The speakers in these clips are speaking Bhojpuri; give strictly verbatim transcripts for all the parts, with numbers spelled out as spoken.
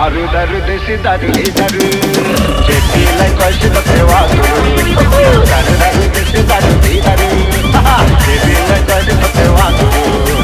दारू दारू देसी दारू हे दारू शेतीला कष्ट सेवा करू दारू दारू देसी दारू हे दारू शेतीला कष्ट सेवा करू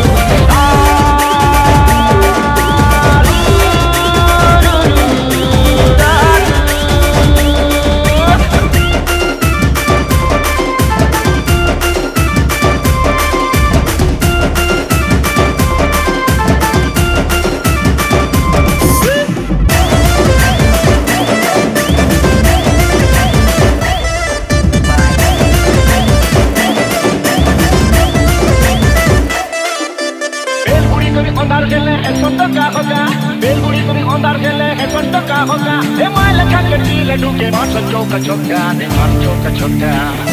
अंधार खेले है सोतो का होगा बेलगुड़ी को भी अंधार खेले है सोतो का होगा ए माय लखा कटी लड्डू के मार सचो का छोका ने मार चो का छोका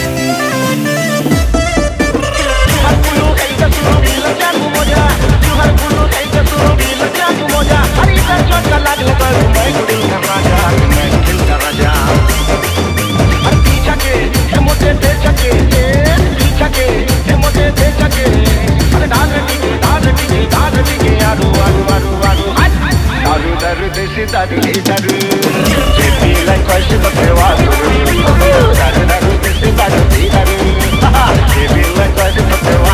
हर कुलू कहीं का सुनो भी लगा तू मोजा तू हर कुलू कहीं का सुनो भी लगा तू मोजा हरी का छोका लाग लगा मैं गुड़ी का राजा मैं दिल का राजा हर पीछा के है मोटे दे चके पीछा के है मोटे दे चके अरे डाल टिके डाल टिके डाल टिके आरू आरू आरू आरू दारू दारू देसी दारू हे दारू शेतीला कष्ट सेवा करू दारू दारू देसी दारू हे दारू शेतीला कष्ट सेवा